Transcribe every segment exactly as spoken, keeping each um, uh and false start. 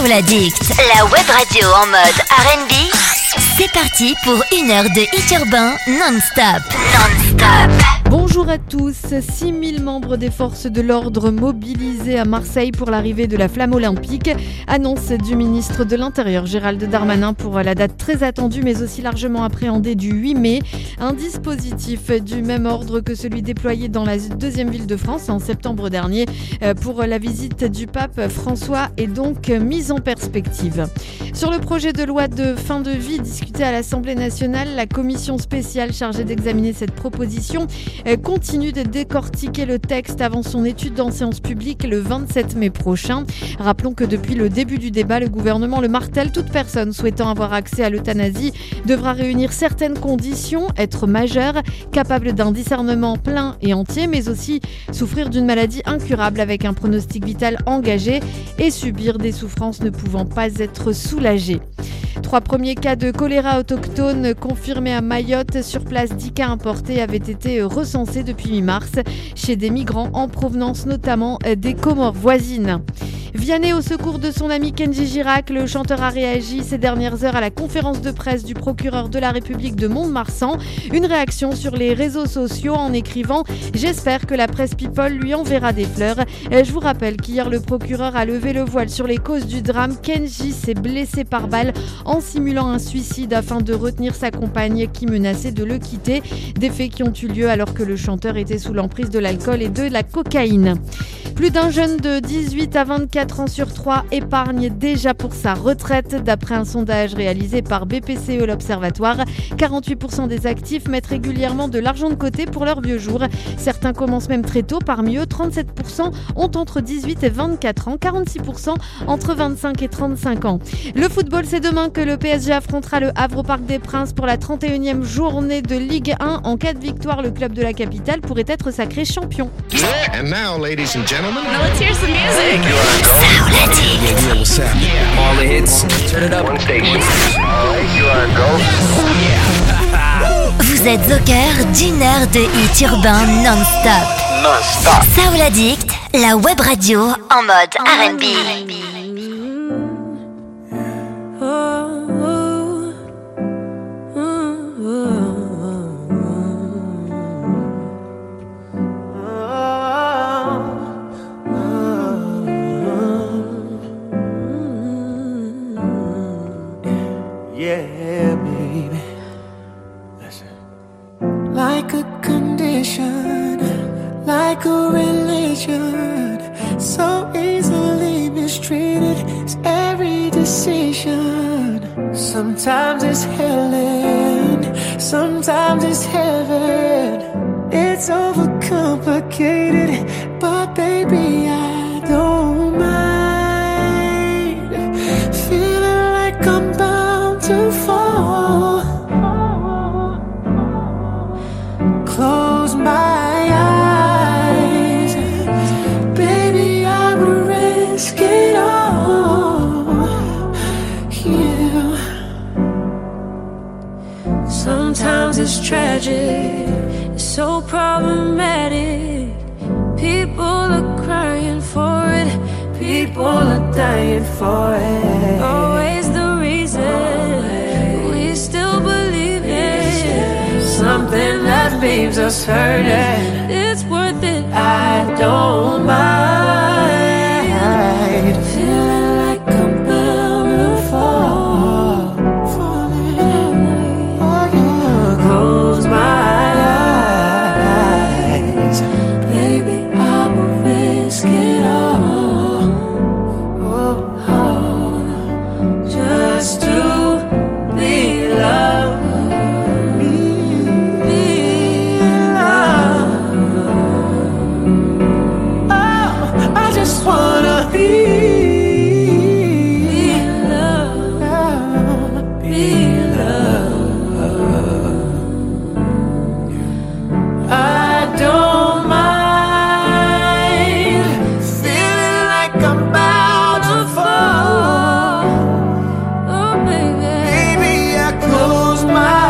Soul Addict, la web radio en mode R and B. C'est parti pour une heure de hit urbain non-stop. Non-stop. Bonjour à tous. six mille membres des forces de l'ordre mobilisés à Marseille pour l'arrivée de la flamme olympique. Annonce du ministre de l'Intérieur Gérald Darmanin pour la date très attendue mais aussi largement appréhendée du huit mai. Un dispositif du même ordre que celui déployé dans la deuxième ville de France en septembre dernier pour la visite du pape François est donc mis en perspective. Sur le projet de loi de fin de vie discuté à l'Assemblée nationale, la commission spéciale chargée d'examiner cette proposition continue de décortiquer le texte avant son étude en séance publique le vingt-sept mai prochain. Rappelons que depuis le début du débat, le gouvernement le martèle, toute personne souhaitant avoir accès à l'euthanasie devra réunir certaines conditions, être majeure, capable d'un discernement plein et entier, mais aussi souffrir d'une maladie incurable avec un pronostic vital engagé et subir des souffrances ne pouvant pas être soulagées. Trois premiers cas de choléra autochtone confirmés à Mayotte. Sur place, dix cas importés avaient été recensés depuis mi-mars chez des migrants en provenance notamment des Comores voisines. Vianney au secours de son ami Kenji Girac, le chanteur a réagi ces dernières heures à la conférence de presse du procureur de la République de Mont-de-Marsan. Une réaction sur les réseaux sociaux en écrivant « J'espère que la presse People lui enverra des fleurs ». Je vous rappelle qu'hier le procureur a levé le voile sur les causes du drame. Kenji s'est blessé par balle en simulant un suicide afin de retenir sa compagne qui menaçait de le quitter. Des faits qui ont eu lieu alors que le chanteur était sous l'emprise de l'alcool et de la cocaïne. Plus d'un jeune de dix-huit à vingt-quatre ans sur trois épargne déjà pour sa retraite. D'après un sondage réalisé par B P C E l'Observatoire, quarante-huit pour cent des actifs mettent régulièrement de l'argent de côté pour leurs vieux jours. Certains commencent même très tôt. Parmi eux, trente-sept pour cent ont entre dix-huit et vingt-quatre ans, quarante-six pour cent entre vingt-cinq et trente-cinq ans. Le football, c'est demain que le P S G affrontera le Havre au Parc des Princes pour la trente et unième journée de Ligue un. En cas de victoire, le club de la capitale pourrait être sacré champion. And now, ladies and gentlemen, Now let's hear some music. Soul Addict. Yeah, what's happening? All the hits, turn it up. one station. All right, you are go. Vous êtes au cœur d'une heure de hit urbain non-stop. Non-stop. Soul Addict, la web radio en mode R and B. Yeah, baby. Listen. Like a condition, like a religion, so easily mistreated is every decision. Sometimes it's hell and sometimes it's heaven. It's overcomplicated, but baby, I don't mind feeling like I'm bound to fall. Close my eyes, baby, I would risk it all. Yeah. Sometimes it's tragic, it's so problematic. People are crying for it, people are dying for it. Always the reason we still believe it. Something that leaves us hurting. It's worth it, I don't mind. Feeling like I'm bound to fall. Falling. Oh, yeah. Close my eyes, baby, I will risk it all. Oh, oh. Just to be loved. Wanna be, be loved, be loved. I don't mind feeling like I'm bound to fall. Oh baby, baby, I close my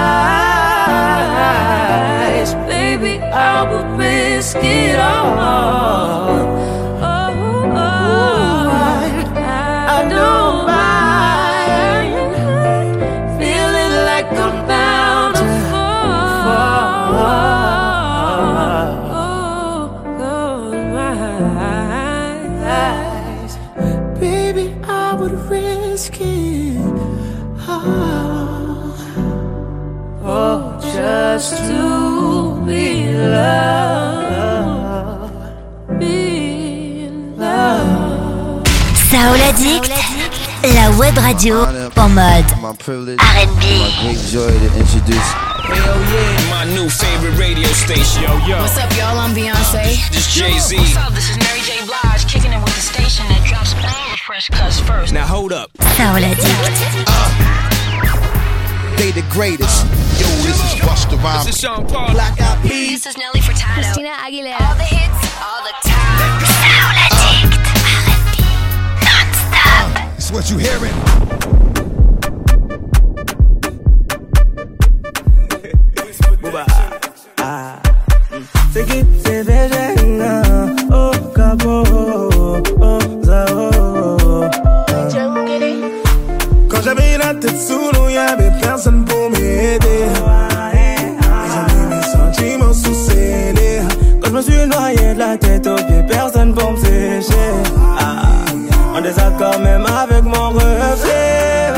eyes, baby, I will risk it all. I know web radio en mode R and B. Hell yeah, my new favorite radio station. Yo, yo. What's up, y'all? I'm Beyonce. This Jay-Z. What's up? This is Mary J. Blige, kicking it with the station that drops all the fresh cuts first. Now hold up. Soul Addict. Uh, they the greatest. Yo, this is Busta Rhymes. This is Sean Paul. Black Eyed Peas. This is Nelly Furtado. Christina Aguilera. All the hits, all the time. Soul Addict. R and B. Non-stop. It's what you hearing. C'est qui c'est végéna, oh capo, oh zao. Quand j'avais la tête sous l'eau, y'avait personne pour m'aider. Ils ont mis mes sentiments sous scellés. Quand je me suis noyé de la tête aux pieds, personne pour me sécher. Ah, en désaccord même avec mon reflet.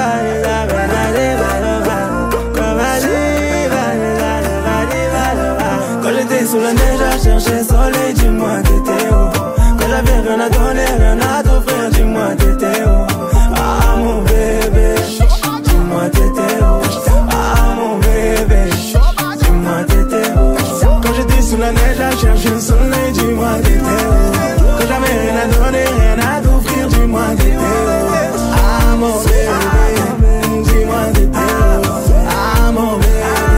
Sous la neige à chercher soleil, dis-moi t'étais où. Quand j'avais rien à donner, rien à t'offrir, dis-moi t'étais où. Ah mon bébé, dis-moi t'étais où. Ah mon bébé, dis-moi t'étais où. Quand j'étais sous la neige à chercher le soleil, dis-moi t'étais où. Quand j'avais rien à donner, rien à t'offrir, dis-moi t'étais où. Ah mon bébé, dis-moi t'étais où. Ah mon bébé.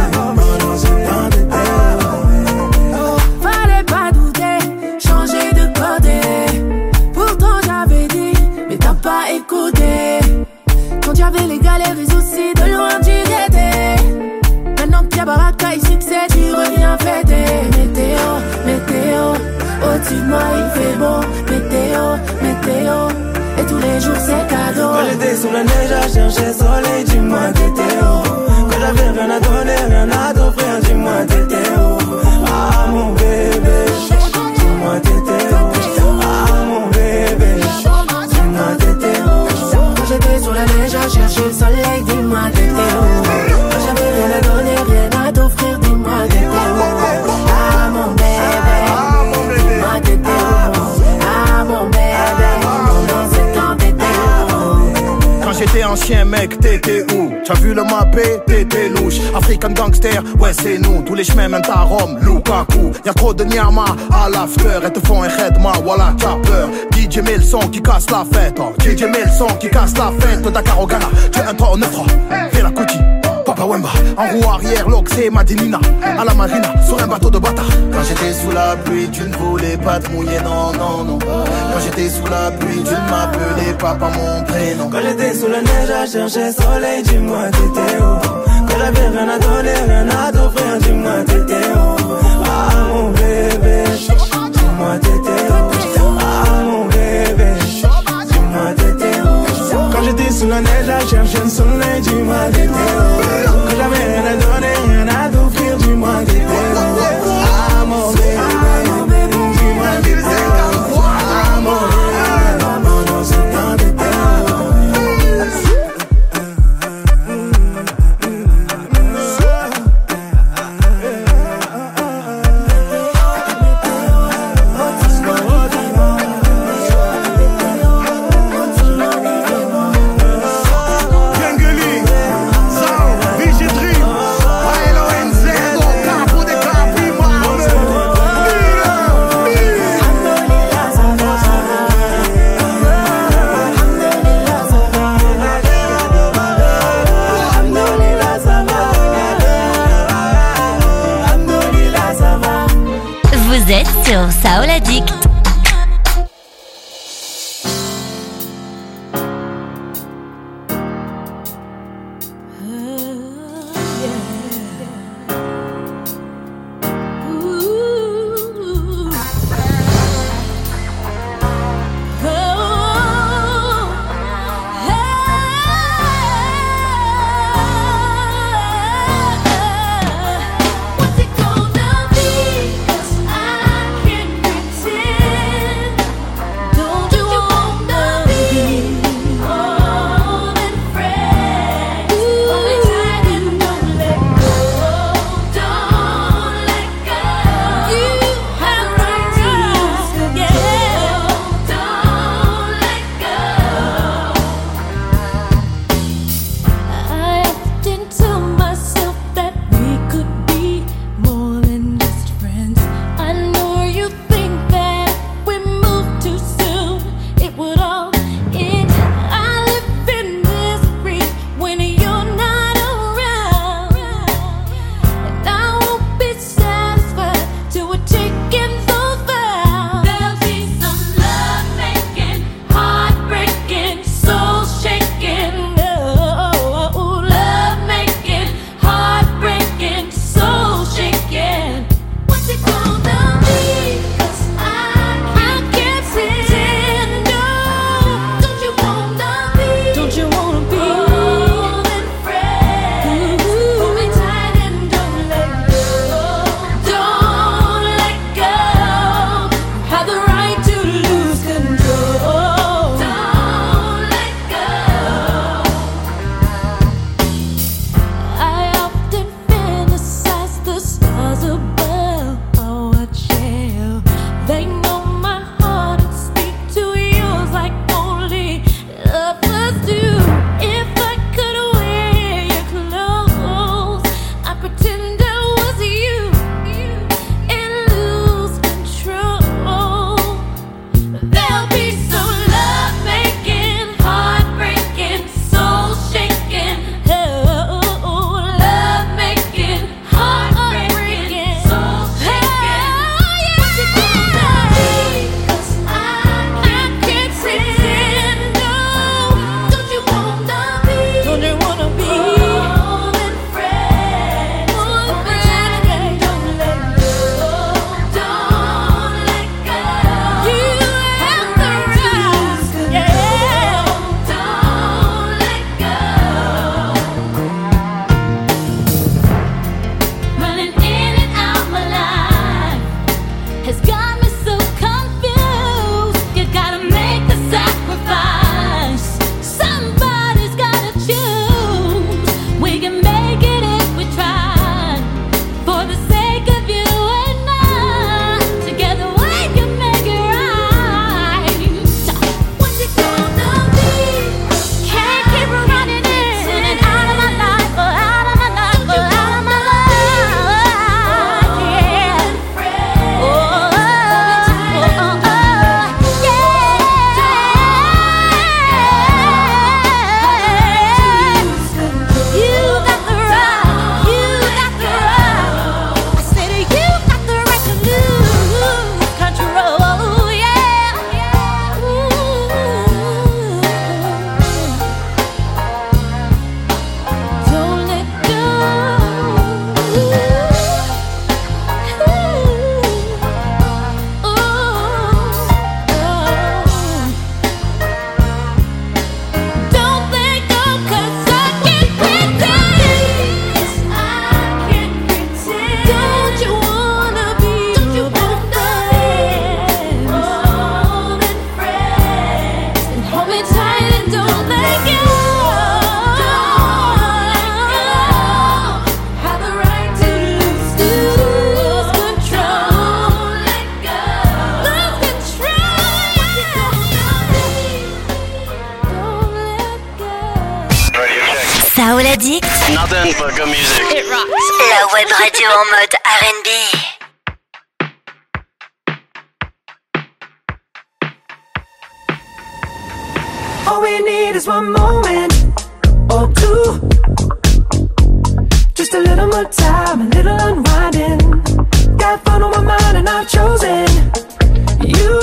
J'avais les galères et soucis de loin tu guettais. Maintenant qu'il y a baraka et succès, tu reviens fêter. Météo, météo, au-dessus de moi il fait beau. Météo, météo, et tous les jours c'est cadeau. Quand j'étais sous la neige à chercher soleil, dis-moi t'étais où. Quand j'avais rien à donner, rien à t'offrir, dis-moi t'étais où. Ah mon bébé, dis-moi t'étais où. Ah mon bébé, dis-moi t'étais où. J'étais sur la neige à chercher le soleil, dis-moi t'étais où. Quand j'avais rien à donner, rien à t'offrir, dis-moi t'étais où. Ah mon bébé, dis-moi t'étais où. Ah mon bébé, pendant ce temps t'étais où. Quand j'étais ancien mec, t'étais où? T'as vu le mappé, t'étais louche. African gangster, ouais c'est nous. Tous les chemins mènent à Rome, Lukaku. Y'a trop de nyama à l'after. Elles te font un khedma, voilà t'as peur. D J met le son qui casse la fête. Oh. D J met le son qui casse la fête. Dakar au Ghana, tu es un trois en neuf trois. Fais la cookie, Papa Wemba. En roue arrière, l'Oxé, Madinina. À la marina, sur un bateau de bâtard. Quand j'étais sous la pluie, tu ne voulais pas te mouiller, non, non, non. Quand j'étais sous la pluie, tu ne m'appelais pas par mon prénom. Quand j'étais sous la neige à chercher soleil, dis-moi t'étais où. Quand j'avais rien à donner, rien à t'offrir, dis-moi t'étais où. Ah mon bébé, dis-moi t'étais où. Ah mon bébé, dis-moi t'étais où. Quand j'étais sous la neige à chercher le soleil, dis-moi t'étais où. Quand j'avais rien à donner, rien à t'offrir, dis-moi t'étais où. Ah mon bébé, dis-moi t'étais où. Ah mon bébé, pendant ce temps t'étais où. Vous êtes sur Soul Addict. What's it gonna be? 'Cause I can't pretend. Soul Addict. Nothing but good music. It rocks. La web radio en mode R and B. All we need is one moment or two. Just a little more time, a little unwinding. Got fun on my mind and I've chosen you.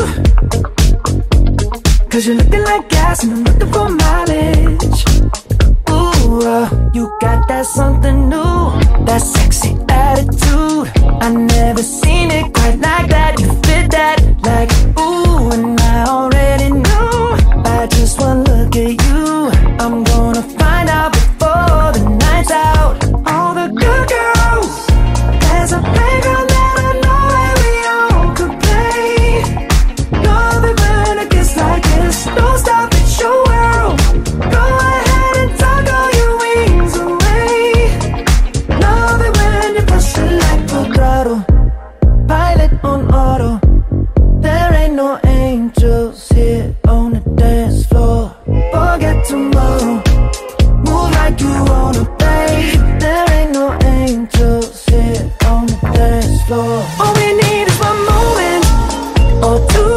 Cause you're looking like gas and I'm looking for mileage. Ooh, uh, you got that something new, that sexy attitude. I never seen it quite like that. You fit that like ooh, and I already knew by just one look at you. I'm gonna find out before the night's out. All the good girls, there's a playground that I know where we all could play. Love it when it gets like this. Don't stop, it's your world. Go ahead and tuck all your wings away. Love it when you push it like a throttle. Pilot on auto. There ain't no angels here on the dance floor. Forget tomorrow. Move like you wanna, babe. There ain't no angels here on the dance floor. All we need is one moment or two.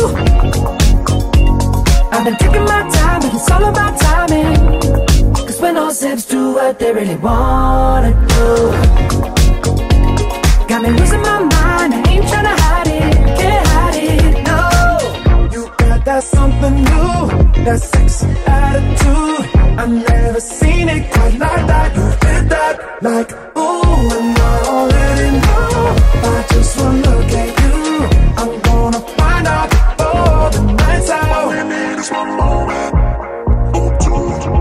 I've been taking my time, but it's all about timing. Cause when those hips do what they really wanna do, got me losing my mind, I ain't tryna hide it, can't hide it, no. You got that something new, that sexy attitude. I've never seen it quite like that. You fit that like ooh, and I already know by just one look at you. I'm gonna find out before the night's out. All we need is one moment or two.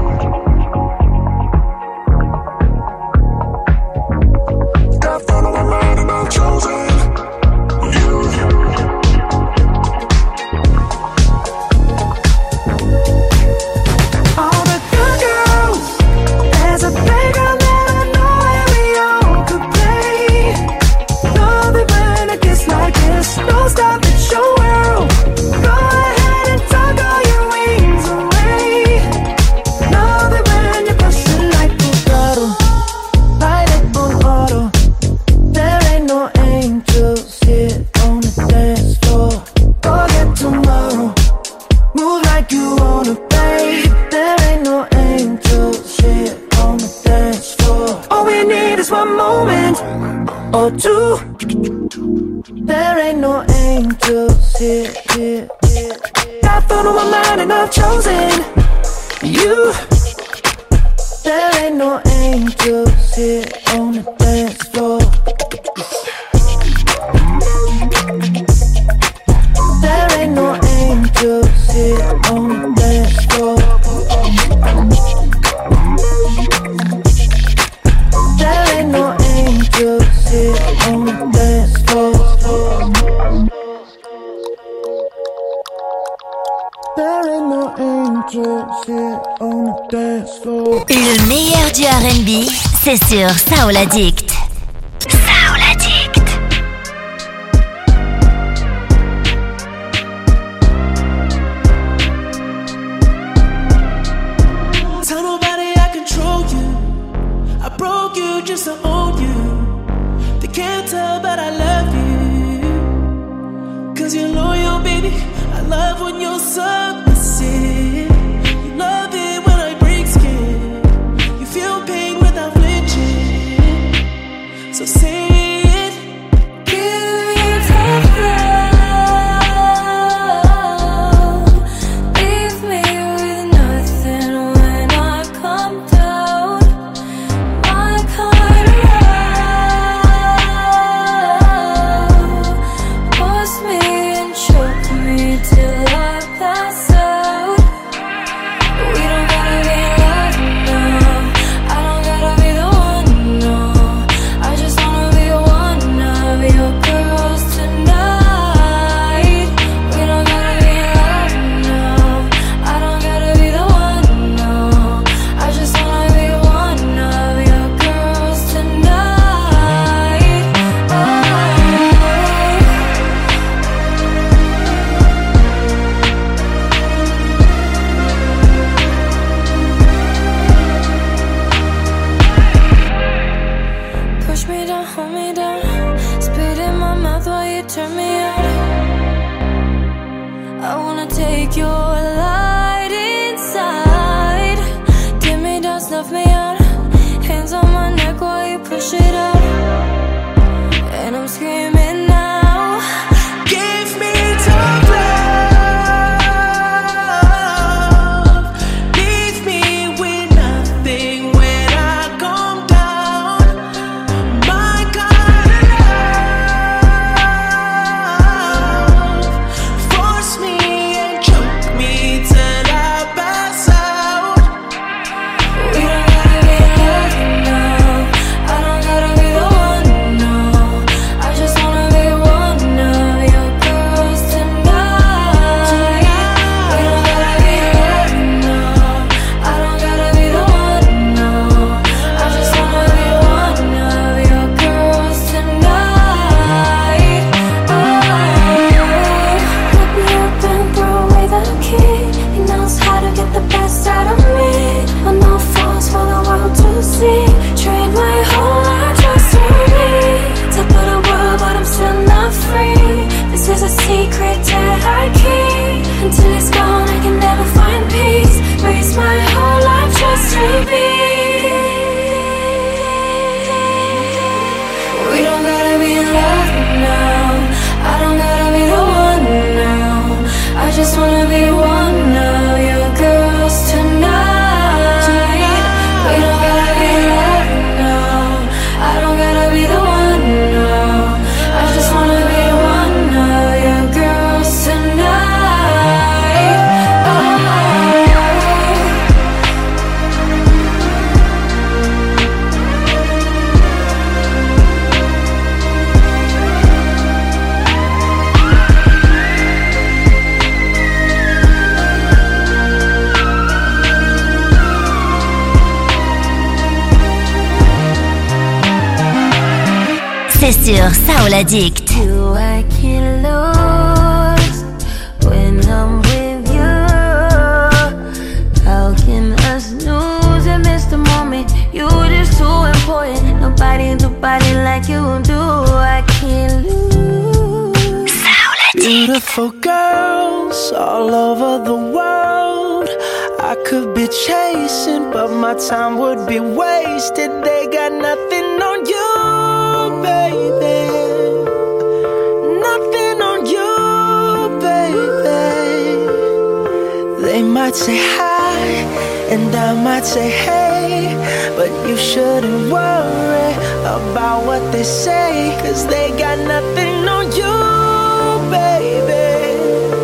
Got fun on my mind and I've chosen you. All the good girls, there's a playground that I know where we all could play. Love it when it gets like this. Don't stop, it's your world. Go ahead and tuck all your wings away. Love it when you push it like a throttle. Pilot on auto. There ain't no angels here on the dance floor. Forget tomorrow. Move like you wanna, babe. There ain't no angels here on the dance floor. All we need is one moment or two. There ain't no angels here, here, here, here. Got fun on my mind and I've chosen you. There ain't no angels here on the dance floor. There ain't no angels here on the dance floor. There ain't no angels here on the dance floor. There ain't no angels here on the dance floor. Le meilleur du R and B, c'est sur Soul Addict. Soul Addict. Tell nobody I control you. I broke you just to own you. They can't tell, but I love you. Cause you're loyal, baby. I love when you're submissive. You love it when I break skin. You feel pain without flinching. So say it. Give me tough love. Leave me with nothing when I come down. My kind of love. Force me and choke me till I pass out. secret that I keep. Until it's gone, I can never find peace. Waste my whole life just to be. We don't gotta be in love now. I don't gotta be the one now. I just wanna be one of your girls tonight. We don't gotta be in love now. I don't gotta be the one now. I just wanna be one of your girls tonight. Oh. C'est sur Soul Addict. You I can lose when I'm with you. How can us lose and miss the moment? You just too important. Nobody, nobody like you do. I can't lose. Soul Addict. Beautiful girls all over the world. I could be chasing, but my time would be wasted. They got nothing on you, baby. Nothing on you, baby. They might say hi, and I might say hey, but you shouldn't worry about what they say, 'cause they got nothing on you, baby.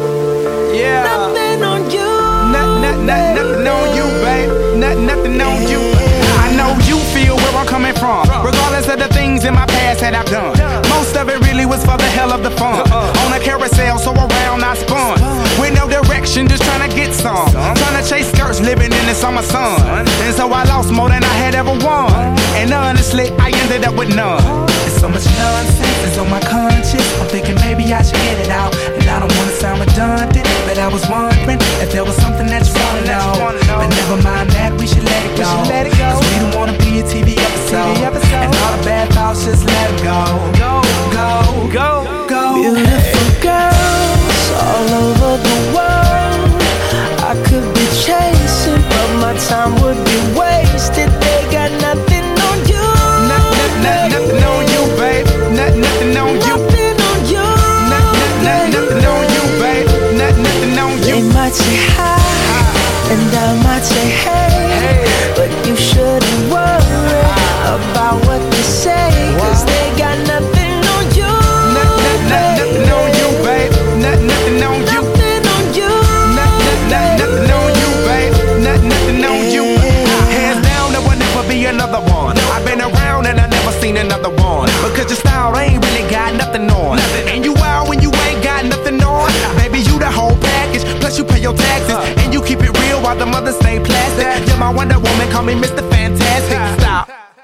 Yeah. Nothing on you. Not, not, not, nothing on you, babe. Not, nothing on you. I know you feel where I'm coming from, regardless of the things in my past that I've done. Most of it really was for the hell of the fun. On a carousel, so around I spun. With no direction, just trying to get some. Trying to chase skirts, living in the summer sun. And so I lost more than I had ever won. And honestly, I ended up with none. There's so much nonsense that's on my conscience. I'm thinking maybe I should get it out. And I don't wanna sound redundant, but I was wondering if there was something that you wanna know. But never mind that, we should let it go. Cause we don't wanna be a T V episode. And all the bad thoughts, just let them go. Go, go, go, go. Beautiful girls all over the world. I could be chasing, but my time would be wasted. They got nothing on you. Not, not, not, nothing on you, babe. Not, nothing on you. Nothing on you. Not, not, not, nothing on you, babe. Not, nothing on you. They might say hi, and I might say hey, but you shouldn't worry about what they say, 'cause they got nothing on you. Not, not, not, nothing on you, babe. Not, nothing on you. Nothing on you. Not, not, not, nothing on you, babe. Not, nothing on you. Hands down, there will never be another one. I've been around and I never seen another one. Because your style ain't really got nothing on. And you out when you ain't got nothing on. Baby, you the whole package. Plus you pay your taxes. And you keep it real while the mothers stay plastic. You're my Wonder Woman, call me Mister Fantastic. Stop.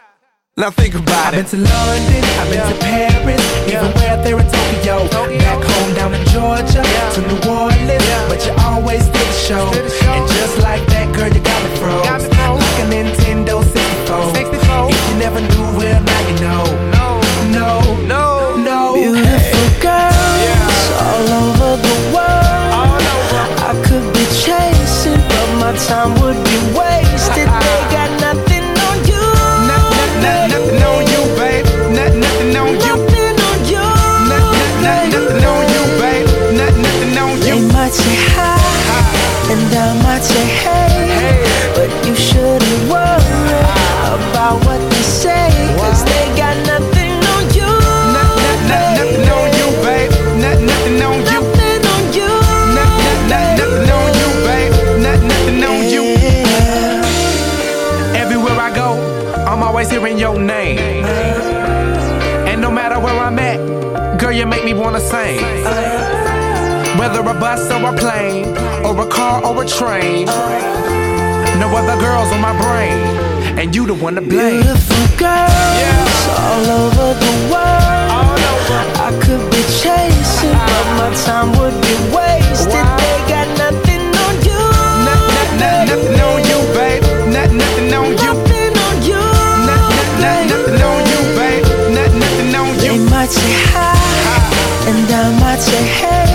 Now think about it. I've been to London, I've been to Paris, even way out there in Tokyo. Back home down in Georgia, to New Orleans, but you always did the show. And just like that, girl, you got me froze. Like a Nintendo sixty-four. If you never knew, well, now you know. No, no, no, no. Beautiful girls all over the world. I could be chasing, but my time would be wasted. They got nothing on you. Not, not, not, nothing on you, babe. Not, nothing on you. Nothing on you. Not, not, not, nothing on you, babe. Not, nothing on you. They might say hi, and I might say hey, but you shouldn't worry about what they say, 'cause they got nothing on you. Not, not, not, nothing on you, babe. Not, nothing on you. Nothing on you. Not, not, not, nothing on you, babe. Not, nothing on you. Everywhere I go, I'm always hearing your name. And no matter where I'm at, girl, you make me wanna sing. Whether a bus or a plane, or a car or a train, no other girls on my brain, and you the one to blame. Beautiful girls yeah. all over the world. All over. I could be chasing, but my time would be wasted. Wow. They got nothing on you. Not, not, not, nothing on you, babe. Not, nothing on you. Nothing on you. Not, not, not, nothing on you, babe. Not, nothing on you. They might say hi, and I might say hey,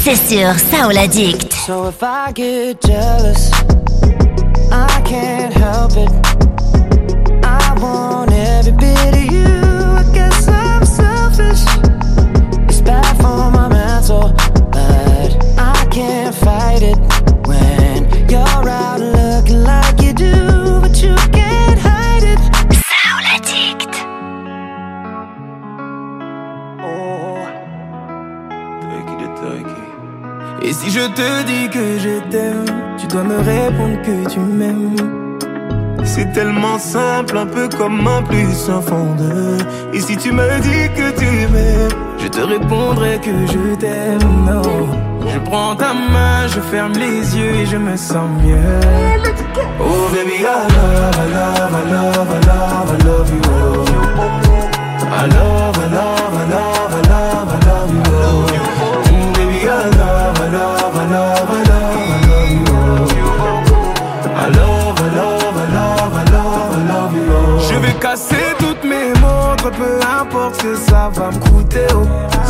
c'est sur Soul Addict. So if I get jealous, I can't help it. I want every bit of you. I guess I'm selfish. It's bad for my mental, but I can't fight it when you're out looking like you do, but you can't hide it. Soul Addict. Oh, Turkey de Turkey. Et si je te dis que je t'aime, tu dois me répondre que tu m'aimes. C'est tellement simple, un peu comme un plus un fond de. Et si tu me dis que tu m'aimes, je te répondrai que je t'aime. Non, je prends ta main, je ferme les yeux et je me sens mieux. Oh baby, I love, I love, I love, I love, I love you. Oh. I love, I love, I love, I love, I love you. Oh. Mm, baby, I love, I love, I love, I love, I love you. Oh. I love, I love, I love, I love, I love you. Oh. Je vais casser toutes mes montres, peu importe ce que ça va me coûter. Oh.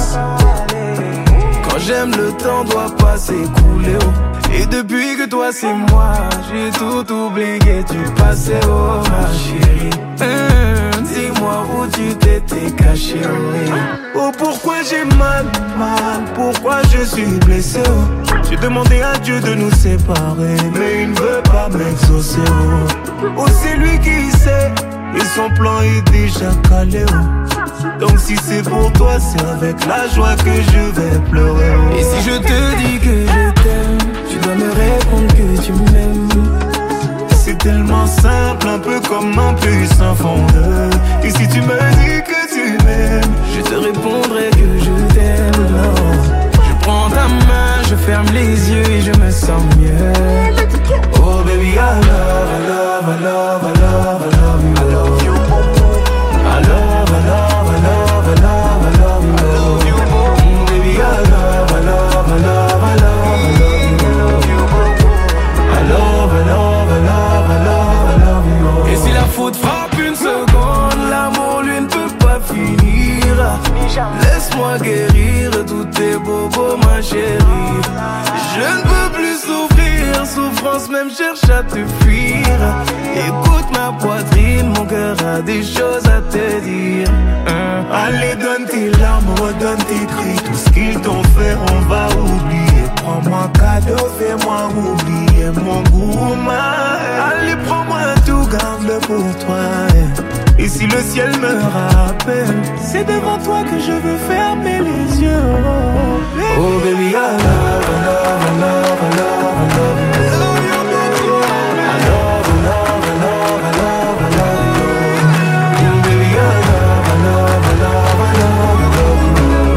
Quand j'aime, le temps doit pas s'écouler. Oh. Et depuis que toi c'est moi, j'ai tout oublié du passé. Oh ma chérie, mmh, dis-moi où tu t'étais caché. Oh, oh pourquoi j'ai mal, mal, pourquoi je suis blessé. Oh. J'ai demandé à Dieu de nous séparer, mais il ne veut pas m'exaucer. Oh, oh c'est lui qui sait, et son plan est déjà calé. Oh. Donc si c'est pour toi, c'est avec la joie que je vais pleurer. Oh. Et si je te dis que je t'aime, tu dois me répondre que tu m'aimes. C'est tellement simple, un peu comme un plus un fond de. Et si tu me dis que tu m'aimes, je te répondrai que je t'aime. Non, je prends ta main, je ferme les yeux et je me sens mieux. Oh baby, I love, I love, I love, I love, I love you. I love you. I love, I love, I love, I love, I love you. I love you. Mm, baby, I love, I love, I love, I love, I love you. I love, I love, I love, I love, I love you. Et si la faute frappe une seconde, l'amour lui ne peut pas finir. Laisse-moi guérir tous tes bobos, ma chérie. Je ne peux plus souffrir, souffrance même cherche à te fuir. Écoute ma poitrine, mon cœur a des choses à te dire. hein. Allez donne tes larmes, redonne tes cris. Tout ce qu'ils t'ont fait on va oublier. Prends-moi cadeau, fais-moi oublier mon goût. Allez prends-moi tout, garde-le pour toi. Et si le ciel me rappelle, c'est devant toi que je veux fermer les yeux. Oh baby, oh, baby I love, I love, I love, I love, I love you. I love, I love, I love, I love, I love you. Oh, baby I love, I love, I love, I love, I love you.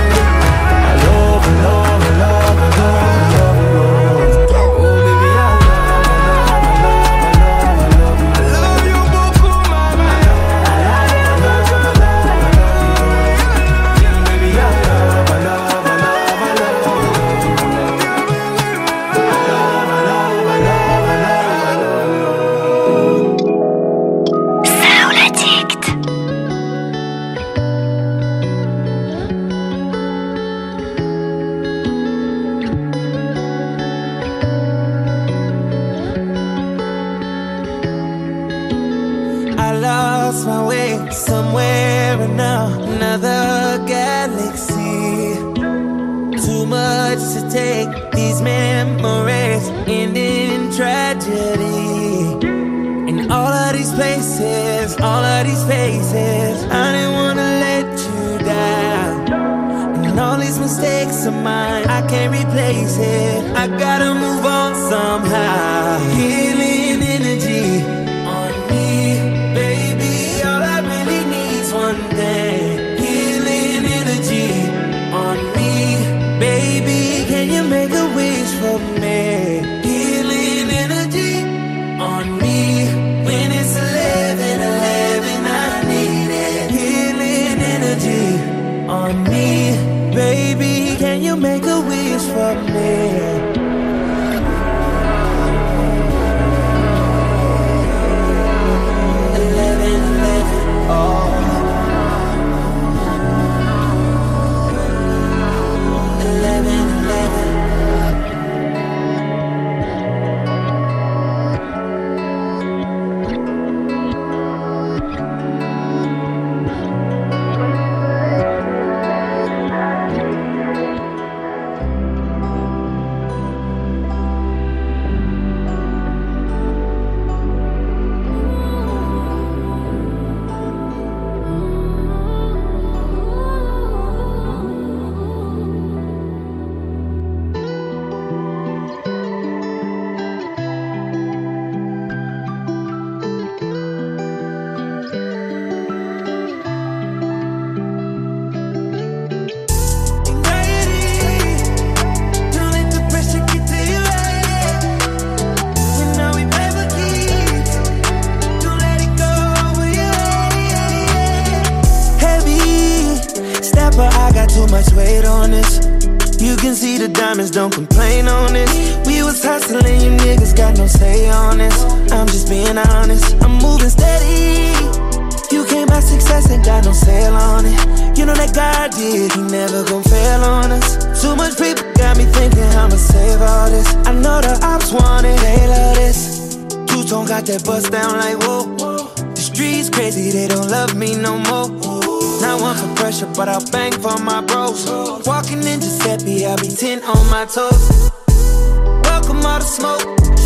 I love, I love, I love, I love, I love you. Oh baby I love, I love, I love, I love, I love you. I love you beaucoup, mama. I love, I love, I love, I love you. Baby I love, I love, I love, I love you. Soul Addict. I lost my way somewhere in another galaxy. Too much to take, these memories end in tragedy. In all of these places, all of these faces, I didn't wanna let you down. And all these mistakes of mine, I can't replace it. I gotta move on somehow. Healing energy on me, baby. All I really need's one thing. Healing energy on me, baby. Can you make a wish for me? Healing energy on me. When it's eleven, eleven, I need it. Healing energy on me, baby. Can you make a wish for me? eleven, eleven, see the diamonds, don't complain on this. We was hustling, you niggas got no say on this. I'm just being honest, I'm moving steady. You came by success, ain't got no sale on it. You know that God did, he never gon' fail on us. Too much people got me thinking I'ma save all this. I know the ops want it, they love this. Two-tone got that bust down like whoa. The streets crazy, they don't love me no more. Not one for pressure, but I'll bang for my bros. Walking in Giuseppe, I'll be ten on my toes. Welcome all the smoke.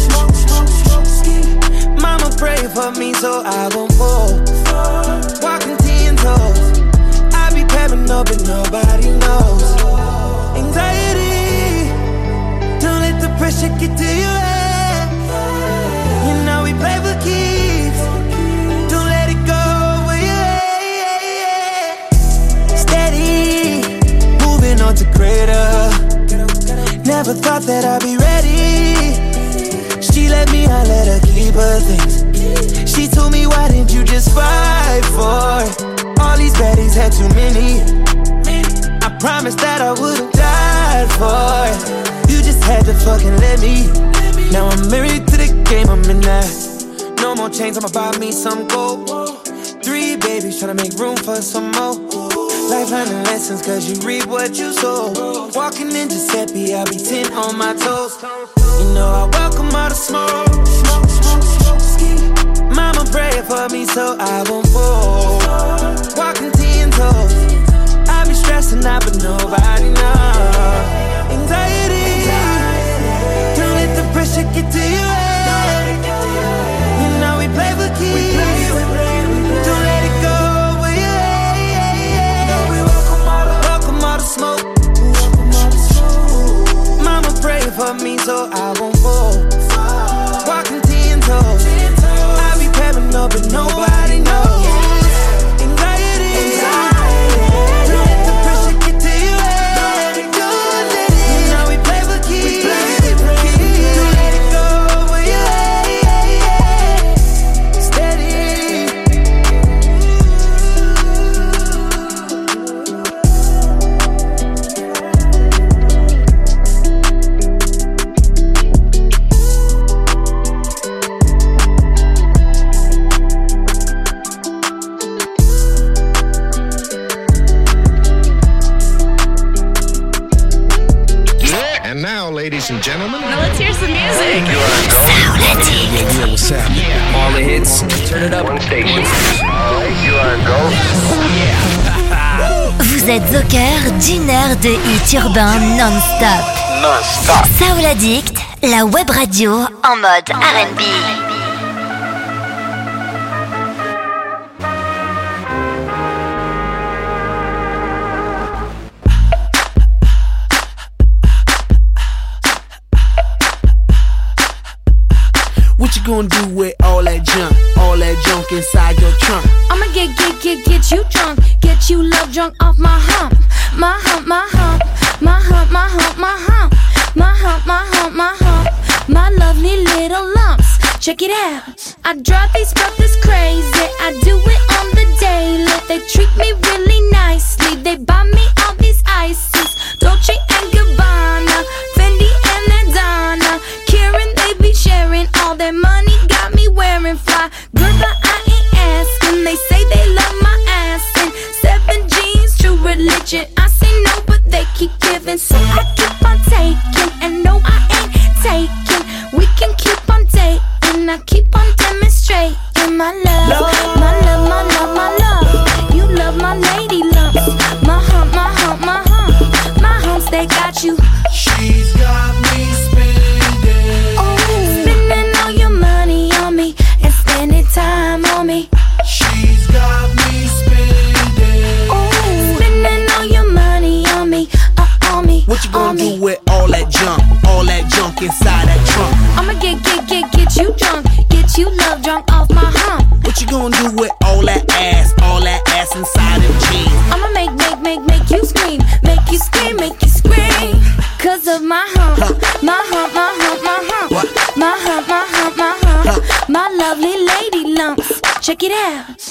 Mama pray for me so I won't fall. Walking ten toes. I be pepping up and nobody knows. Anxiety, don't let the pressure get to your head. You know we play for keeps. Don't let it go where you at. Steady, moving on to greater. Never thought that I'd be ready. She let me, I let her keep her things. She told me, why didn't you just fight for it? All these baddies had too many. I promised that I would've died for it. You just had to fucking let me. Now I'm married to the game, I'm in that. No more chains, I'ma buy me some gold. Three babies, tryna make room for some more. Life learning lessons, cause you reap what you sow. Walking in Giuseppe, I'll be ten on my toes. You know I welcome all the smoke. Mama pray for me so I won't fall. Walking ten toes. I be stressing out but nobody knows. Anxiety, don't let the pressure get to your head. You know we play for keeps. Don't let it go where you at. Welcome all the smoke. Mama pray for me so I won't fall. Walking ten toes. I be pepping up but nobody knows. Anxiety, don't let the pressure get to your head. Don't let it. You know we play for keeps. Don't let it go where you at. Steady. And now, ladies and gentlemen, Now let's hear some music. Yeah, what's happening? All the hits, turn it up. One station. you are go. Vous êtes au cœur d'une heure de hits urbains non-stop. Non-stop. Soul Addict, la web radio en mode R and B. What you gonna do with all that junk? All that junk inside your trunk? I'ma get, get, get, get you drunk. Get you love drunk off my hump. My hump, my hump. My hump, my hump, my hump. My hump, my hump, my hump. My lovely little lumps. Check it out. I drive these brothers crazy. I do it on the daily. They treat me really nicely. They buy me all these ices. Dolce and Gabbana. Fendi and Adana. Karen, they be sharing all their money. Got me wearing fly. Girl, but I ain't asking. They say they love my ass. And seven jeans, true religion. I say no, but they keep giving. So I keep on taking. And no, I ain't taking. We can keep on dating. I keep on demonstrating my love. My love, my love, my love. You love my lady lumps. My hump, my hump, my hump. My humps, they got you. She's got me spending. Oh, spending all your money on me and spending time on me. She's got me spending. Oh, spending all your money on me, uh, on me. What you gonna on do me. with all that junk? All that junk inside that trunk? I'ma get, get, get, get you drunk. Get you love drunk off my hump. What you gonna do with all that ass? All that ass inside them jeans? I'ma make, make, make, make you scream. Make you scream, make you scream. Cause of my hump. Huh. My hump, my hump, my hump. What? My hump, my hump, my hump. Huh. My lovely lady lumps. Check it out.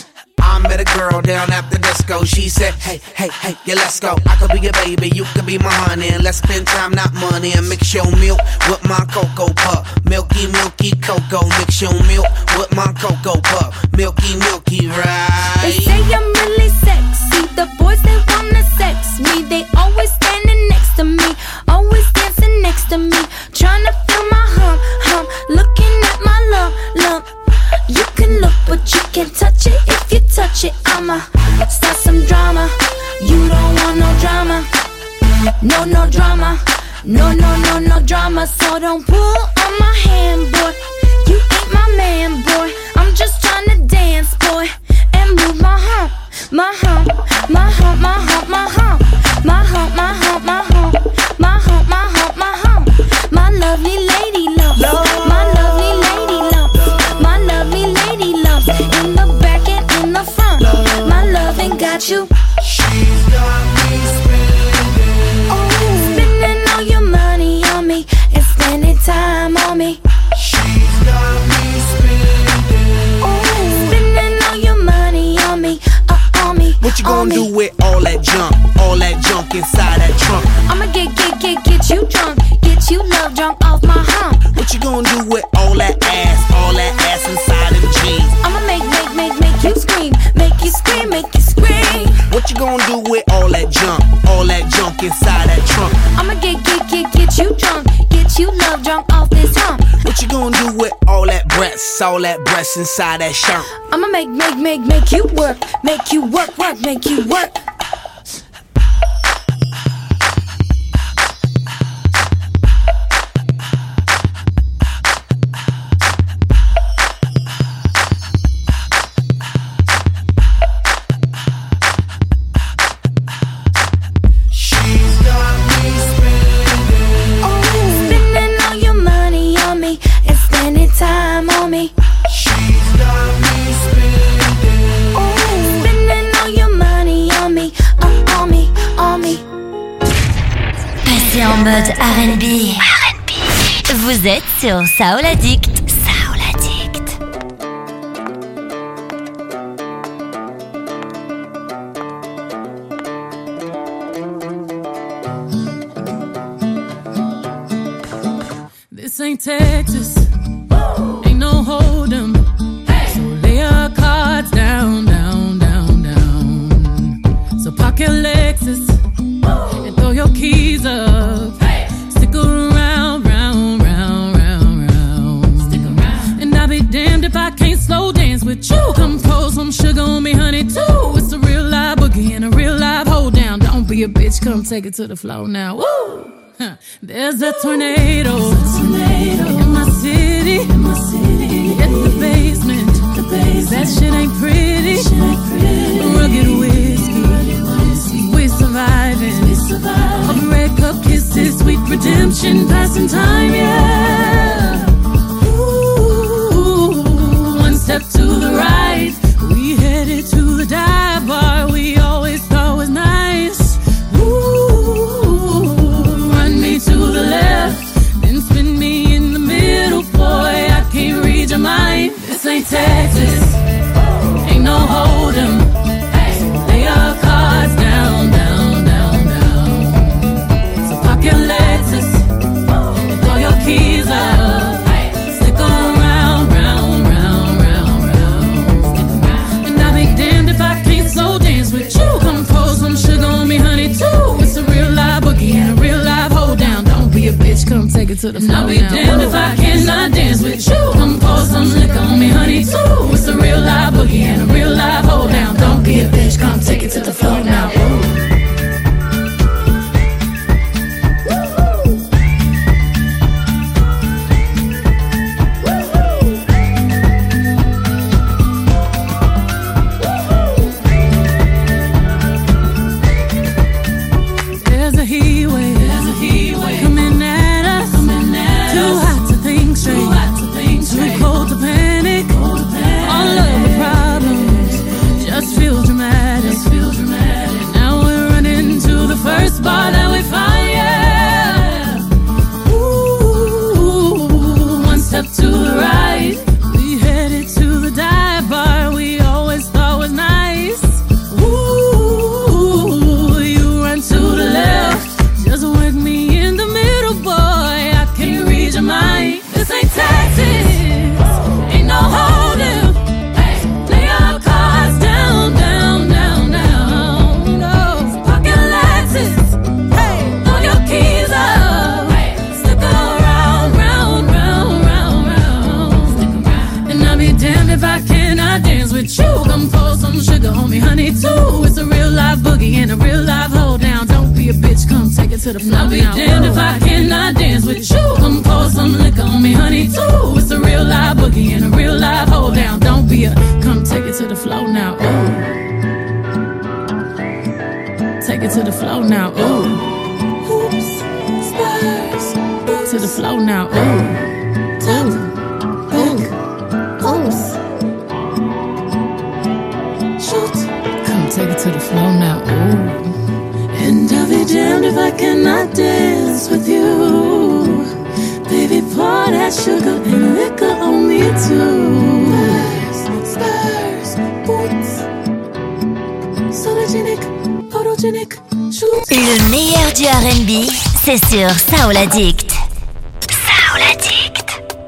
I met a girl down at the disco. She said, hey, hey, hey, yeah, let's go. I could be your baby, you could be my honey, and let's spend time, not money. And mix your milk with my cocoa puff. Milky, milky cocoa. Mix your milk with my cocoa puff. Milky, milky, right? They say I'm really sexy. The boys, they wanna sex me. They always standing next to me, always dancing next to me, trying to feel my hump, hump, looking at my lump, lump. You can look, but you can't touch it. If you touch it, I'ma start some drama. You don't want no drama, no, no drama, no, no, no, no drama. So don't pull on my hand, boy. You ain't my man, boy. I'm just trying to dance, boy, and move my hump, my hump, my hump, my hump, my hump, my hump, my hump, my hump, my hump, my hump, my hump. My lovely lady lumps, my lovely lady lumps, my lovely lady lumps, in the back and in the front. My love ain't got you. She's got me spending, oh, spending all your money on me and spending time on me. She's got me spending, oh, spending all your money on me, uh, on me. What you gonna do with all that junk, all that junk inside that trunk? I'ma get, get, get, get you drunk, get you love drunk off my hump. What you gonna do with all that ass, all that ass inside them jeans? I'ma make, make, make, make you scream, make you scream, make you scream. What you gonna do with all that junk, all that junk inside that trunk? I'ma get, get, get, get you drunk, get you love drunk off this hump. What you gonna do with all that breasts, all that breasts inside that shirt? I'ma make, make, make, make you work, make you work, work, make you work. time on me. She's got me spending. Oh, spending all your money on me, uh, on me, on me. Passez en mode R and B. R and B. Vous êtes sur Soul Addict. Soul Addict. This ain't Texas. Ain't no hold'em. Hey. So lay your cards down, down, down, down. So park your Lexus Woo. And throw your keys up. Hey. Stick around, round, round, round, round. Stick around. And I'll be damned if I can't slow dance with you. Come pour some sugar on me, honey, too. It's a real live boogie and a real live hold down. Don't be a bitch, come take it to the floor now. Woo! Huh. There's a tornado, There's a tornado in my city, in my city. At the basement, the basement. That shit ain't pretty. Shit ain't pretty. Rugged whiskey, Rugged whiskey. We surviving. We surviving. Of red cup kisses, sweet redemption, passing time, yeah. Ooh, one step to the right, we headed to the dive bar we always thought was nice. To the left, then spin me in the middle, boy, I can't read your mind. This ain't Texas, ain't no hold'em. Lay your cards down, down, down, down. So park your Lexus and throw your keys up. Stick around, round, round, round, round. And I'll be damned if I can't slow dance with you. Come pour some sugar on me, honey, too. It's a real live boogie and a real live hold down. Don't be a bitch, come take it to the floor. I'll be damned if I cannot dance with you. Come pour some liquor on me, honey, too. It's a real live boogie and a real live hold down. Don't be a bitch, come take it to the floor now. Ooh. Feels dramatic. to the floor. I'll be damned if I cannot dance with you. Come pour some liquor on me, honey, too. It's a real live boogie and a real live hold down. Don't be a, come take it to the floor now, ooh. Take it to the floor now, ooh. Hoops, spurs, to the floor now, ooh. Ooh, ooh, oops. Shoot, come take it to the floor now, ooh. And I'll be damned if I cannot dance with you. Baby, pour that sugar and liquor on me too. Spurs, boots, sologenic, photogenic, shoot. Le meilleur du R and B, c'est sur Soul Addict. Soul Addict.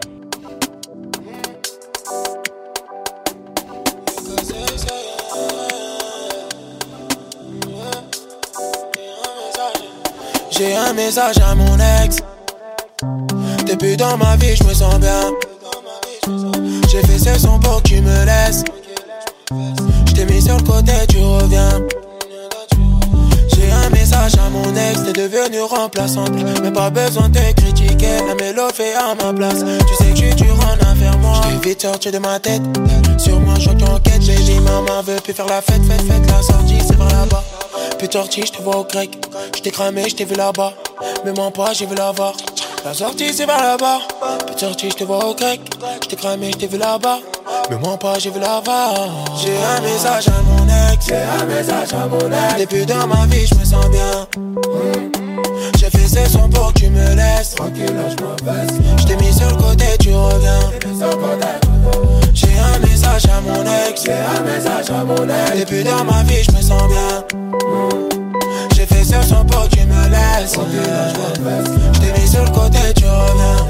J'ai un message à mon ex. T'es plus dans ma vie, je me sens bien. J'ai fait ce son pour que tu me laisses. J't'ai mis sur le côté, tu reviens. J'ai un message à mon ex. T'es devenue remplaçante, mais pas besoin de te critiquer. La mélo fait à ma place. Tu sais que je suis dur en affaire, moi. J't'ai vite sorti de ma tête. Sur moi, je suis en quête. J'ai dit maman veut plus faire la fête. Fête, fête, la sortie, c'est vers là-bas. Puis sorti, je te vois au grec. J't'ai cramé, je t'ai vu là-bas. Mais mens pas, j'ai vu là-bas. La sortie, c'est vers là-bas. Puis sorti, je te vois au grec. J't'ai cramé, je t'ai vu là-bas. Mais mens pas, j'ai vu là-bas. J'ai un message à mon ex. J'ai un message à mon ex. T'es plus dans ma vie, je me sens bien. Mmh. J'ai fait ce son pour que tu me laisses. Tranquille, lâche ma veste. J't'ai mis sur le côté, tu reviens. J'ai un message à mon ex. J'ai un message à mon ex. T'es plus dans ma vie, je me sens bien. Mmh. J'ai fait ce son pour que tu me laisses. J't'ai mis sur le côté, tu reviens.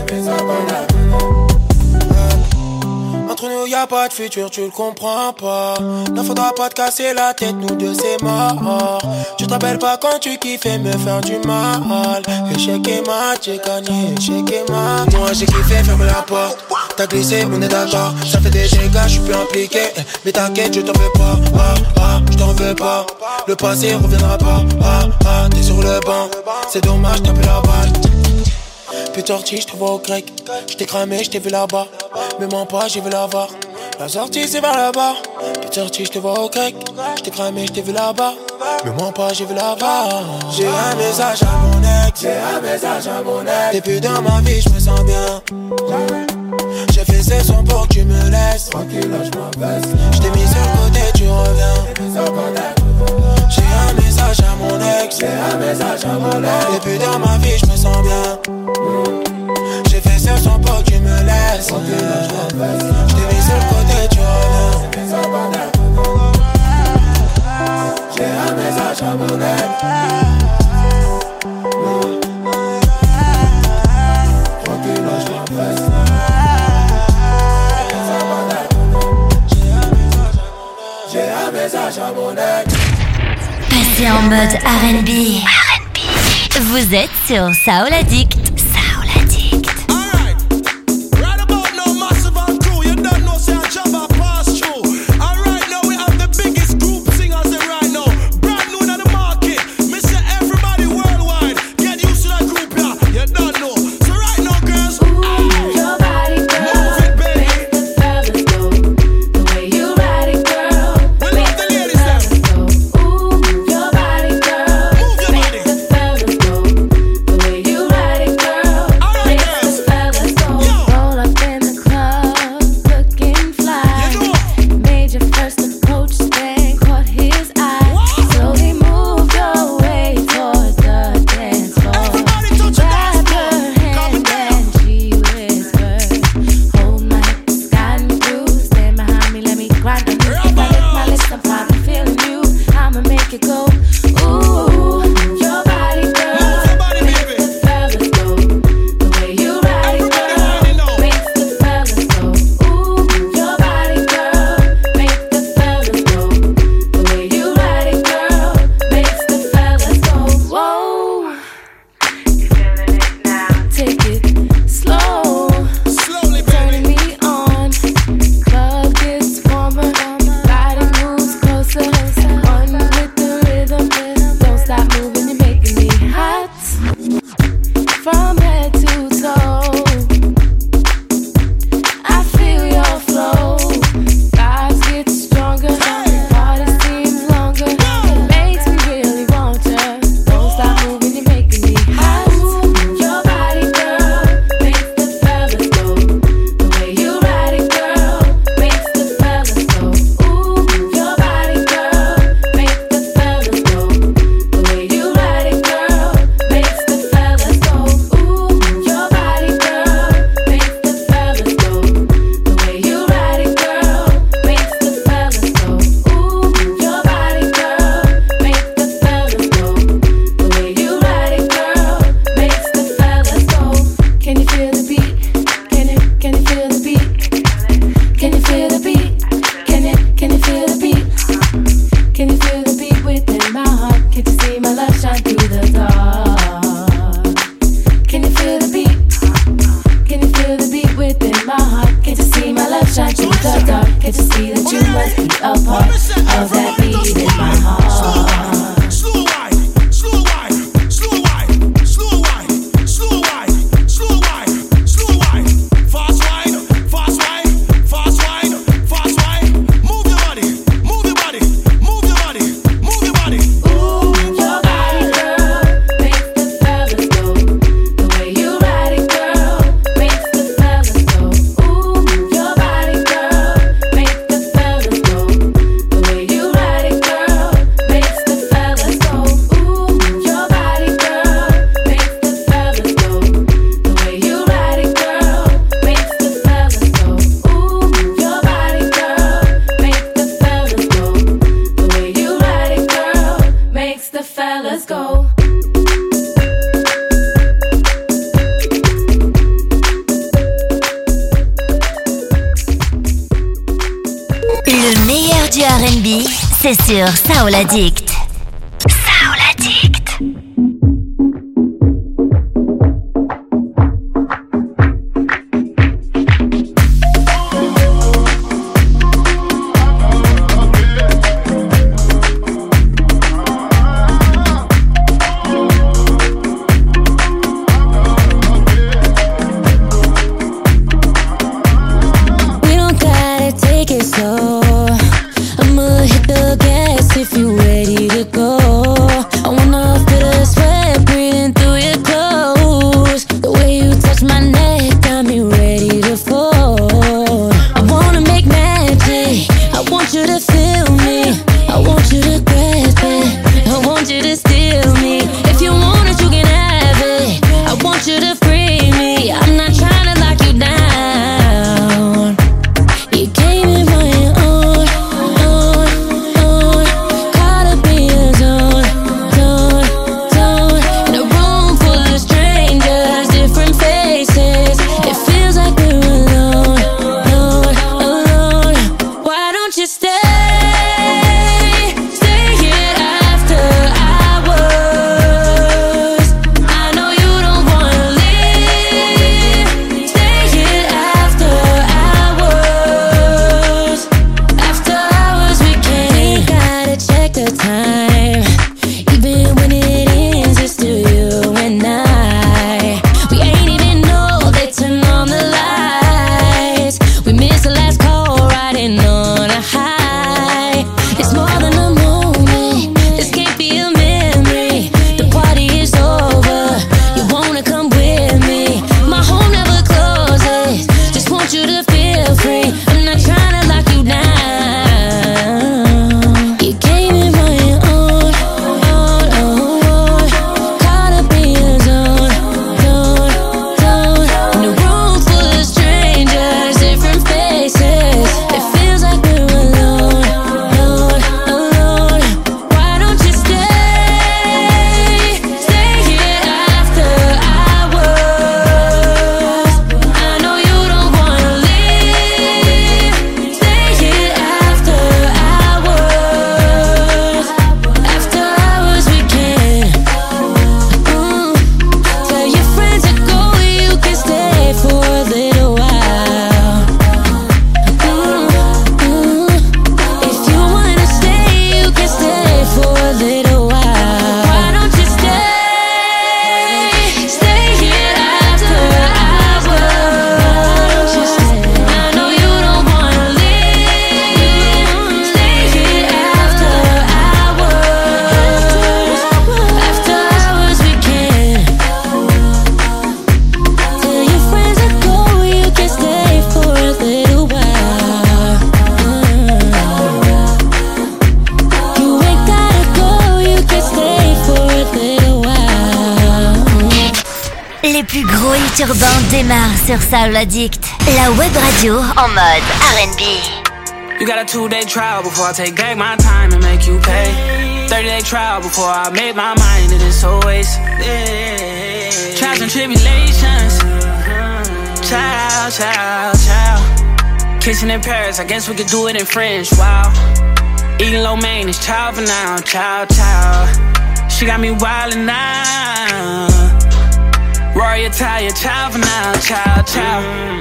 Entre nous y'a pas de futur, tu le comprends pas. Ne faudra pas te casser la tête, nous deux c'est mort. Tu te rappelles pas quand tu kiffais me faire du mal. Échec et mat, j'ai gagné, échec et mat. Moi j'ai kiffé, ferme la porte. T'as glissé, on est d'accord. Ça fait des dégâts, j'suis plus impliqué. Mais t'inquiète, je t'en veux pas, ah, ah, j't'en veux pas. Le passé reviendra pas, ah, ah, t'es sur le banc. C'est dommage, t'as plus la balle. Puis sorti, je te vois au grec. J't'ai cramé, j't'ai vu là-bas. Mais mens pas, j'ai vu là-bas. La sortie, c'est vers là-bas. Puis sorti, je te vois au grec. J't'ai cramé, j't'ai vu là-bas. Mais mens pas, j'ai vu là-bas. J'ai un message à mon ex. J'ai un message à mon ex. T'es plus dans ma vie, je me sens bien. J'ai fait ce son pour que tu me laisses. Tranquille, lâche ma veste. J't'ai mis sur le côté, tu reviens. J'ai un message à mon ex. J'ai un message à mon ex. T'es plus dans ma vie, je me sens bien. J'ai fait ce son pour que tu me laisses. J't'ai mis sur le côté, tu reviens. J'ai un message à mon ex. Tranquille, lâche ma veste. J'ai un message à mon ex. Passez en mode R and B. Vous êtes sur Soul Addict. Soul Addict. Alright, right about now, massive and crew. You don't know, say I jump I pass through. And right now we have the biggest group singers in right now. Brand new in the market. Me say everybody worldwide. Get used to that group, yeah. You don't know. So right now, girls, ooh, your body, girl. Move it, baby. Make the fellas go. The way you ride it, girl. We love the ladies there. Ooh, your body, girl. Move your body. Make the fellas go. The way you ride it, girl. meilleur du R and B, c'est sur Soul Addict. Soul Addict. If you ready to go, I wanna feel the sweat breathing through your clothes. The way you touch my neck got me ready to fall. I wanna make magic, I want you to feel me, I want you to grasp it, I want you to steal me. If you want it, you can have it, I want you to free me. I'm not trying to lock you down. You came in my own, own, own. Caught up in your zone, zone, zone. In a room full of strangers, different faces. It feels like we're alone, alone, alone. Why don't you stay? Stay here after hours. I know you don't wanna leave. Stay here after hours. After hours we can. We gotta check the time. Even when it ends, it's still you and I. We ain't even know they turn on the lights. We missed the last call, riding on a high. It's more than a moment, this can't be a memory. The party is over, you wanna come with me. My home never closes, just want you to feel free. I'm not trying to lock you down. You came in my own, own, own. Caught up in your zone, zone, zone. In a room full of strangers, different faces. It feels like we're alone, alone, alone. Why don't you stay? Stay here after hours. I know you don't wanna leave. Stay here after hours. After hours we can. Mm. Tell your friends to go, you can stay for a little while. Mm, mm. If you wanna stay, you can stay for a little while. Why don't you stay? Stay here after hours. I know you don't wanna leave. Stay here after hours. After hours we can. Tell your friends to go, you can stay for a little while. You ain't gotta go, you can stay for a little while. Les plus gros hits urbains démarrent sur Soul Addict, la web radio en mode R and B. You got a two-day trial before I take back my time and make you pay. thirty-day trial before I made my mind that it's always trials and tribulations. Child, child, child. Kissing in Paris, I guess we could do it in French. Wow. Eating lo mein is child for now. Child, child. She got me wildin' now. Rory Italia, child for now. Child, child.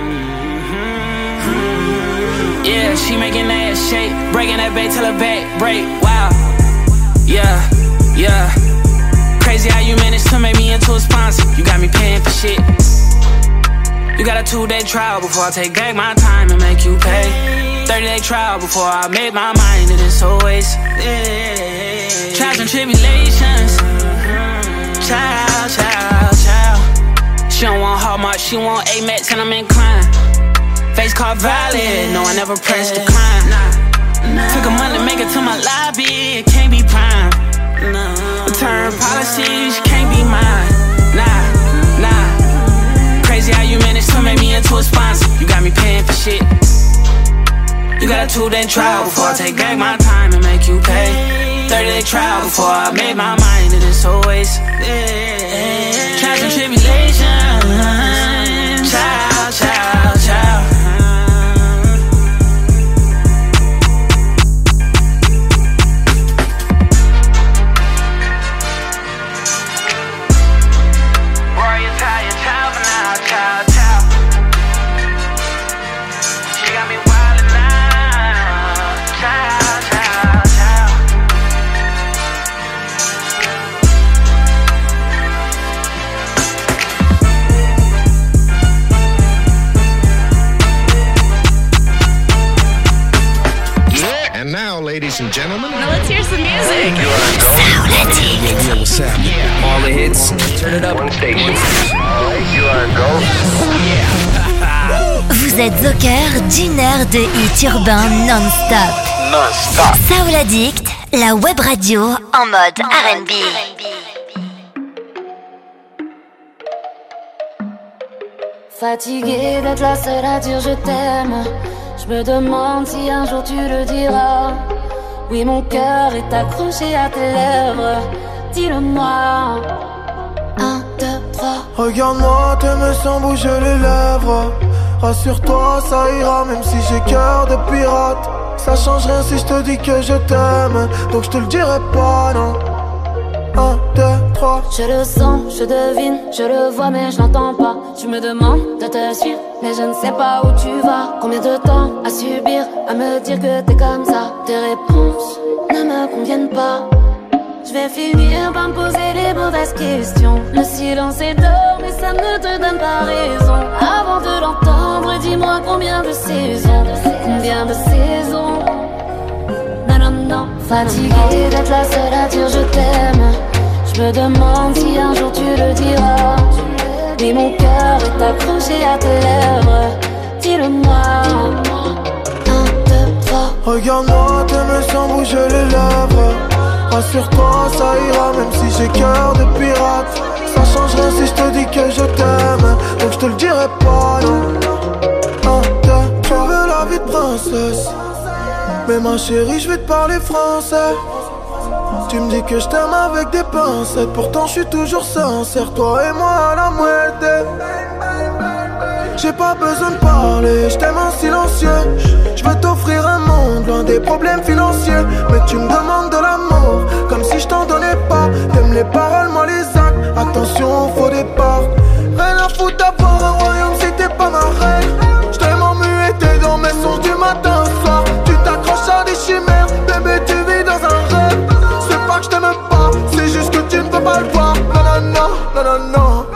Yeah, she making that shake, breaking that back till her back break. Wow, yeah, yeah. Crazy how you managed to make me into a sponsor. You got me paying for shit. You got a two-day trial before I take back my time and make you pay. thirty-day trial before I made my mind that it's always trials and tribulations. Child, child, child. She don't want Hallmark, she want Amex, and I'm inclined. Face card valid, no, I never pressed decline. Took a month to make it to my lobby, it can't be prime. Return policies, can't be mine. Nah, nah. Crazy how you managed to make me into a sponsor. You got me paying for shit. You got a two-day trial before I take back my time and make you pay. thirty-day trial before I made my mind that it's always trials and tribulations. Child, child, child. ladies and gentlemen. Now let's hear some music. Yeah, yeah, what's happening? All the hits, turn it up. One station. You are go. Vous êtes au cœur d'une heure de hits urbains non-stop. Non-stop. Soul Addict, la web radio en mode R and B. Fatiguée d'être la seule à dire je t'aime. Je me demande si un jour tu le diras. Oui, mon cœur est accroché à tes lèvres. Dis-le-moi. Un, deux, trois. Regarde-moi, t'aimes sans bouger les lèvres. Rassure-toi, ça ira même si j'ai cœur de pirate. Ça change rien si je te dis que je t'aime. Donc je te le dirai pas, non. Un, deux, trois. Je le sens, je devine, je le vois mais je l'entends pas. Tu me demandes de te suivre, mais je ne sais pas où tu vas. Combien de temps à subir, à me dire que t'es comme ça. Tes réponses ne me conviennent pas. Je vais finir par me poser les mauvaises questions. Le silence est d'or mais ça ne te donne pas raison. Avant de l'entendre, dis-moi combien de saisons. Combien de saisons. Non, non, non. Fatiguée d'être la seule à dire je t'aime. Je me demande si un jour tu le diras. Mais mon cœur est accroché à tes lèvres. Dis-le-moi. Un, deux, trois. Regarde-moi, t'aimes sans bouger les lèvres. Rassure-toi, ça ira même si j'ai cœur de pirate. Ça change rien si je te dis que je t'aime. Donc je te le dirai pas, non. Un, deux, tu veux la vie de princesse. Mais ma chérie, je vais te parler français. Tu me dis que je t'aime avec des pincettes. Pourtant je suis toujours sincère, toi et moi à la moitié. J'ai pas besoin de parler, je t'aime en silencieux. Je veux t'offrir un monde loin des problèmes financiers. Mais tu me demandes de l'amour, comme si je t'en donnais pas. T'aimes les paroles, moi les actes, attention au faux départ. Rien à foutre d'avoir un royaume si t'es pas ma reine. Je t'aime en muet, t'es dans mes songes du matin au soir. Tu t'accroches à des chimères, bébé tu vis dans un rêve. C'est pas que je t'aime pas, c'est juste que tu ne peux pas le voir. Non, non, non, non, non, non.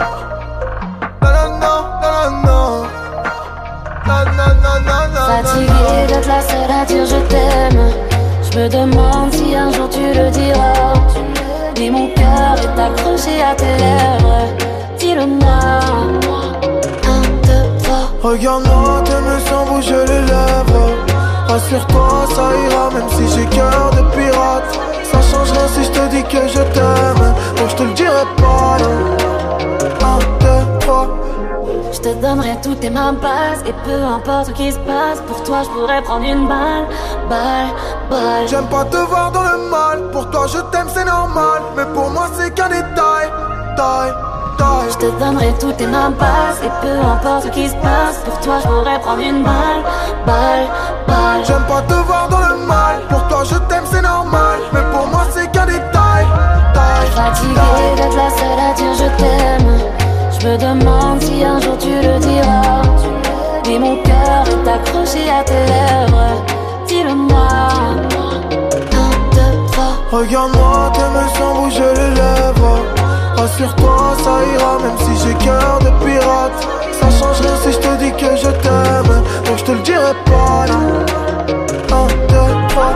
Fatiguée d'être la seule à dire je t'aime. Je me demande si un jour tu le diras. Mais mon cœur est accroché à tes lèvres. Dis-le-moi. Un, deux, trois. Regarde-moi, t'aimes sans bouger les lèvres. Rassure-toi, ça ira même si j'ai cœur de pirate. Ça change rien si je te dis que je t'aime. Donc je te le dirai pas, non. Un, deux, trois. Je te donnerai toutes tes mains basses. Et peu importe ce qui se passe, pour toi je pourrais prendre une balle. Balle, balle. J'aime pas te voir dans le mal. Pour toi je t'aime c'est normal. Mais pour moi c'est qu'un détail. Taille, taille. Je te donnerai toutes tes mains basses. Et peu importe ce qui se passe, pour toi je pourrais prendre une balle. Balle, balle. J'aime pas te voir dans le mal. Pour toi je t'aime c'est normal. Mais pour moi c'est qu'un détail. Taille, fatiguée d'être la seule à dire je t'aime. Je me demande si un jour tu le diras. Mais mon cœur est accroché à tes lèvres. Dis-le-moi. Un, deux, trois. Regarde-moi, t'aimes sans bouger les lèvres. Rassure-toi, ça ira même si j'ai cœur de pirate. Ça change rien si je te dis que je t'aime. Donc je te le dirai pas, non. Un, deux, trois.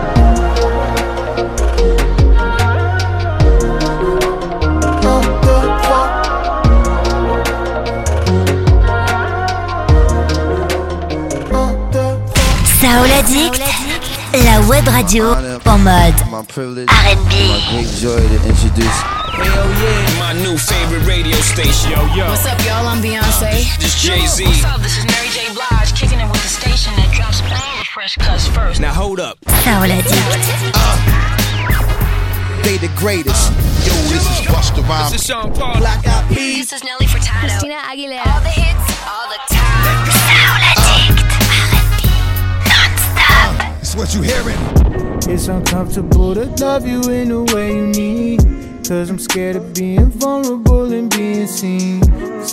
Soul Addict, la web radio en mode R and B. My great joy to introduce. Hell yeah, my new favorite radio station. Yo, yo. What's up, y'all? I'm Beyonce. This Jay-Z. What's up? This is Mary J. Blige, kicking it with the station that drops all the fresh cuts first. Now hold up. Soul Addict. Uh, they the greatest. Yo, this is Busta Rhymes. This is Sean Paul. Black Eyed Peas. This is Nelly Furtado. Christina Aguilera. All the hits, all the time. Soul Addict, R and B, non-stop. It's what you hearing. It's uncomfortable to love you in the way you need. Cause I'm scared of being vulnerable and being seen.